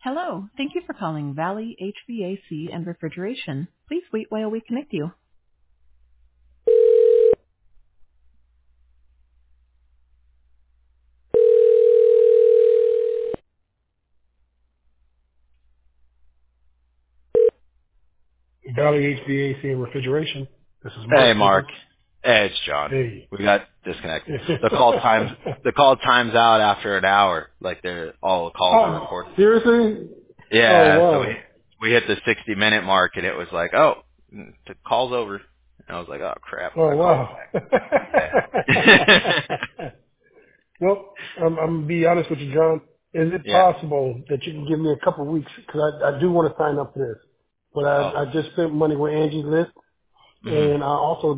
Hello. Thank you for calling Valley HVAC and Refrigeration. Please wait while we connect you. Valley HVAC and Refrigeration. This is Mark Hey, Mark. speaking. Hey, it's John. Hey. We got disconnected. The call times out after an hour. Like all the calls are Oh, recorded. seriously? Oh, Yeah, so wow. we hit the 60-minute mark, and it was like, oh, the call's over. And I was like, oh crap, I Oh, gotta call them wow. back. Yeah. Well, I'm going to be honest with you, John. Is it Yeah. possible that you can give me a couple of weeks? Because I do want to sign up for this. But Oh. I just spent money with Angie's List, Hmm. and I also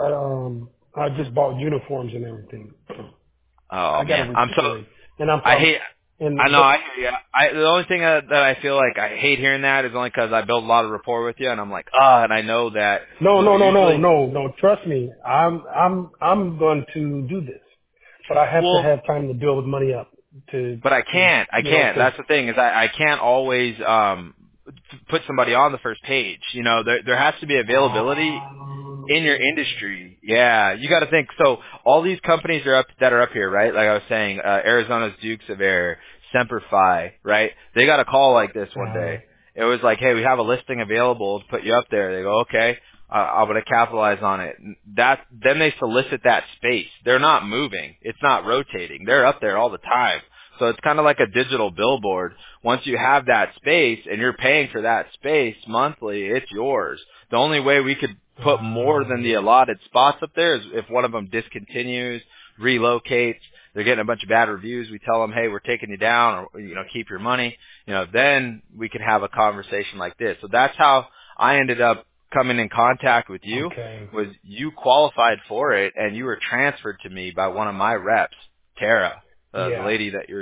I just bought uniforms and everything. Oh I got to man, I'm so recuperate. And I'm I from, hate. I and know. but I hear ya. The only thing that I feel like I hate hearing that is only because I build a lot of rapport with you, and I'm like, and I know that usually. no. Trust me, I'm going to do this, but I have to Well, have time to build money up to, but I can't. I can't. to. That's the thing is I can't always put somebody on the first page. You know, there has to be availability in your industry. Yeah, you got to think. So all these companies that are up here, right? Like I was saying, Arizona's Dukes of Air, Semperfi, right? They got a call like this one day. It was like, hey, we have a listing available to put you up there. They go, okay, I'm going to capitalize on it. Then they solicit that space. They're not moving. It's not rotating. They're up there all the time. So it's kind of like a digital billboard. Once you have that space and you're paying for that space monthly, it's yours. The only way we could put more than the allotted spots up there is if one of them discontinues, relocates, they're getting a bunch of bad reviews. We tell them, hey, we're taking you down, or keep your money. Then we can have a conversation like this. So that's how I ended up coming in contact with you. Okay. Was you qualified for it, and you were transferred to me by one of my reps, Tara, the Yeah. lady that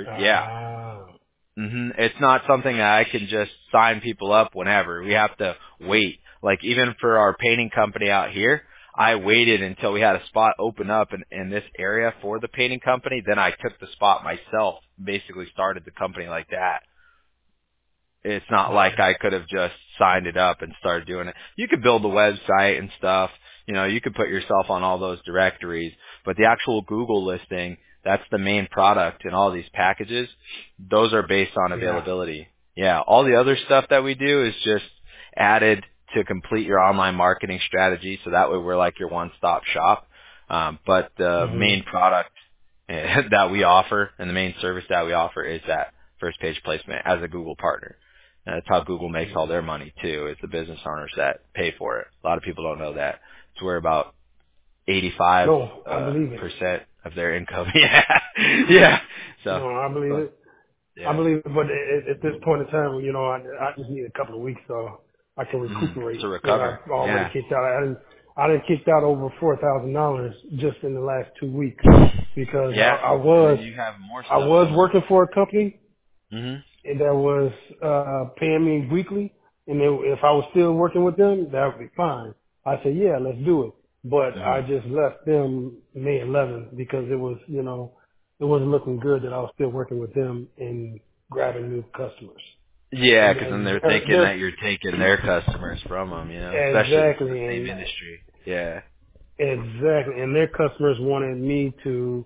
It's not something that I can just sign people up whenever. We have to wait. Like even for our painting company out here, I waited until we had a spot open up in this area for the painting company. Then I took the spot myself, basically started the company like that. It's not like I could have just signed it up and started doing it. You could build a website and stuff. You could put yourself on all those directories, but the actual Google listing, that's the main product in all these packages. Those are based on Yeah. availability. Yeah. All the other stuff that we do is just added to complete your online marketing strategy. So that way we're like your one-stop shop. But the Hmm. main product that we offer and the main service that we offer is that first page placement as a Google partner. And that's how Google makes all their money too. It's the business owners that pay for it. A lot of people don't know that. It's where about 85% No, I believe it. of their income. Yeah, yeah. So, No, I believe but it. I yeah, believe it. But at this point in time, I just need a couple of weeks so I can to recuperate. And recover. I've already Yeah, kicked out. I didn't kicked out over $4,000 just in the last 2 weeks because yeah. And then you have more I stuff was going on. working for a company Hmm. and that was paying me weekly, and if I was still working with them, that would be fine. I said, yeah, let's do it. But Hmm. I just left them May 11th because it was, it wasn't looking good that I was still working with them and grabbing new customers. Yeah, And because then then they're thinking that you're taking their customers from them, especially if it's the exactly, same and industry. Yeah. exactly, and their customers wanted me to,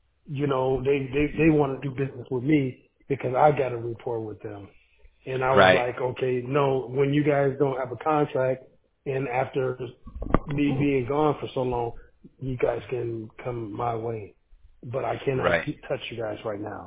they want to do business with me because I got a rapport with them. And I was Right. like, okay, no, when you guys don't have a contract and after me being gone for so long, you guys can come my way. But I cannot Right. touch you guys right now.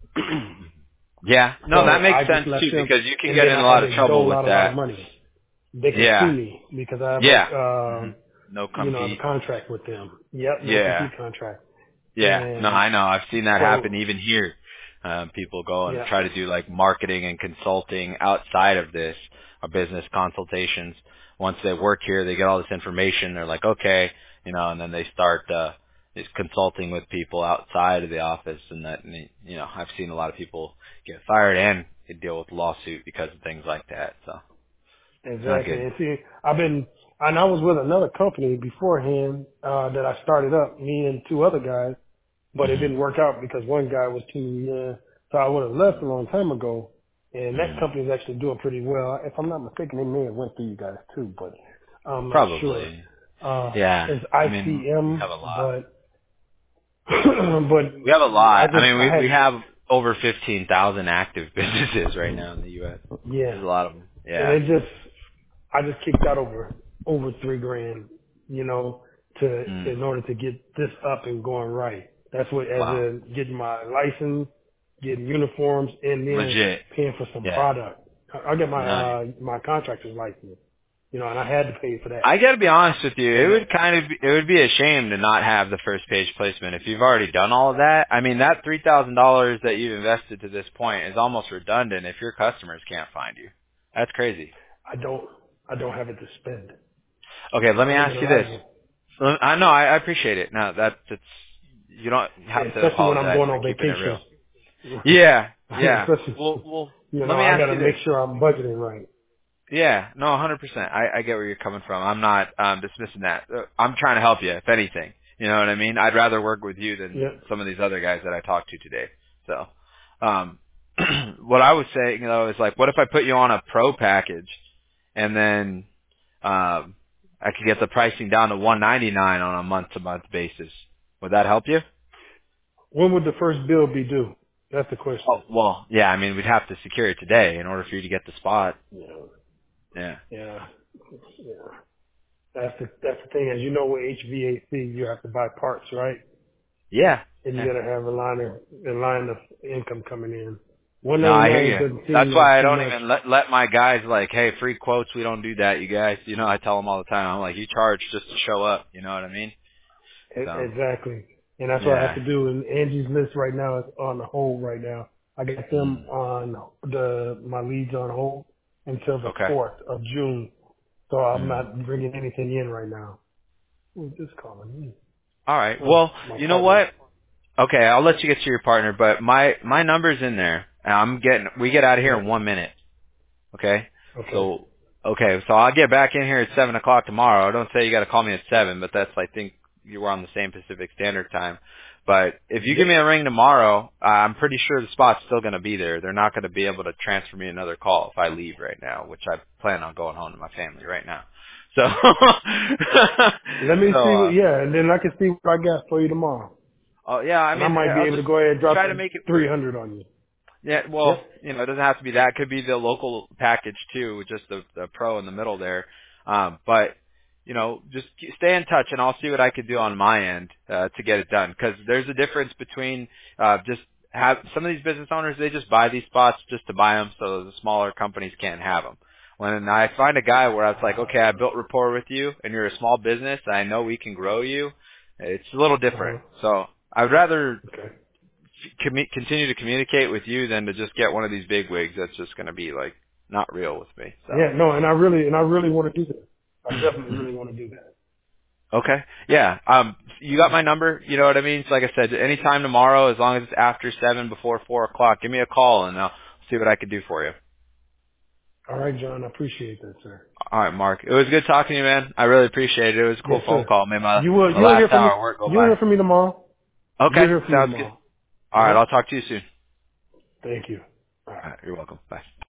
Yeah. No, So that makes I just sense left too them because you can and get then in a I had lot of to trouble dole with out a lot of that. money. They can sue Yeah. me because I have Yeah. Hmm. No I have a compete. contract with them. Yep, no Yeah. compete contract. Yeah. No, And I know. I've seen that happen so, even here. People go and yeah, try to do like marketing and consulting outside of this, business consultations. Once they work here, they get all this information. They're like, okay, and then they start is consulting with people outside of the office, and I've seen a lot of people get fired and deal with lawsuit because of things like that. So it's not exactly. good. And see, and I was with another company beforehand, that I started up, me and two other guys, but it Hmm. didn't work out because one guy was too, so I would have left a long time ago. and that company is actually doing pretty well. If I'm not mistaken, they may have went through you guys too, but I'm not sure. Probably. Yeah. It's I mean, we ICM, have a lot. but but We have a I lot. I just mean, I we had have over 15,000 active businesses right now in the U.S. yeah, There's a lot of them. and Yeah. I just kicked out over $3,000, you know, Mm. in order to get this up and going right. That's what, as Wow. in getting my license, getting uniforms, and then Legit. paying for some Yeah. product. I get Nice. my contractor's license, you know, and I had to pay for that. I gotta be honest with you. So It would be a shame to not have the first page placement if you've already done all of that. I mean, that $3,000 that you've invested to this point is almost redundant if your customers can't find you. That's crazy. I don't have it to spend. Okay, let I me ain't ask gonna you lie this. to you. I know, I appreciate it. No, that's, you don't have to Especially when I'm apologize going for on keeping it real. vacation. Yeah, yeah. Especially, Well, you let know, me I ask gotta you make this. sure I'm budgeting right. Yeah, no, 100%. I get where you're coming from. I'm not dismissing that. I'm trying to help you, if anything. You know what I mean? I'd rather work with you than Yeah. some of these other guys that I talked to today. So, what I was saying, is like, what if I put you on a pro package, and then I could get the pricing down to $199 on a month-to-month basis? Would that help you? When would the first bill be due? That's the Oh, question. well, yeah. I mean, we'd have to secure it today in order for you to get the spot. Yeah. Yeah. Yeah. Yeah. That's the thing. As you know, with HVAC, you have to buy parts, right? Yeah. And you Yeah. got to have a line of income coming in. No, I hear 199 you. doesn't seem That's like why I too don't much. even let my guys like, hey, free quotes. We don't do that, you guys. You know, I tell them all the time. I'm like, you charge just to show up. You know what I mean? So, Exactly. And that's what I have yeah. to do. And Angie's list right now is on the hold right now. I got them Mm. on my leads on hold until the Okay. 4th of June. So I'm Mm. not bringing anything in right now. Who's this calling me? All right. Oh, Well, my you know partner. what? Okay, I'll let you get to your partner, but my number's in there. And we get out of here Yeah. in 1 minute. Okay? Okay. So I'll get back in here at 7 o'clock tomorrow. Don't say you got to call me at 7, but that's, I think you were on the same Pacific Standard Time. But if you give Yep. me a ring tomorrow, I'm pretty sure the spot's still going to be there. They're not going to be able to transfer me another call if I leave right now, which I plan on going home to my family right now. So, Let me so, see what, yeah, and then I can see what I got for you tomorrow. oh yeah, I And I mean, might be I'll able to just go ahead and drop try to the make it work. 300 on you. Yeah, well, Yep. it doesn't have to be that. It could be the local package too, with just the pro in the middle there. But just stay in touch, and I'll see what I can do on my end to get it done. Because there's a difference between just have some of these business owners, they just buy these spots just to buy them, so the smaller companies can't have them. When I find a guy where I was like, okay, I built rapport with you, and you're a small business, and I know we can grow you, it's a little Uh-huh. different. So I'd rather Okay. continue to communicate with you than to just get one of these big wigs that's just going to be like not real with me. Yeah, So no, and I really want to do that. I definitely really want to do that. okay, yeah. You got my number. You know what I mean. So like I said, anytime tomorrow, as long as it's after 7, before 4 o'clock, give me a call and I'll see what I can do for you. All right, John, I appreciate that, sir. All right, Mark. It was good talking to you, man. I really appreciate it. It was a Yes, cool phone sir. call. Made my You'll hear last from me. hour of work go You'll by. hear from me tomorrow. You'll Okay, hear from me sounds good. tomorrow. All All right, right. I'll talk to you soon. Thank you. All right. All right, you're welcome. Bye.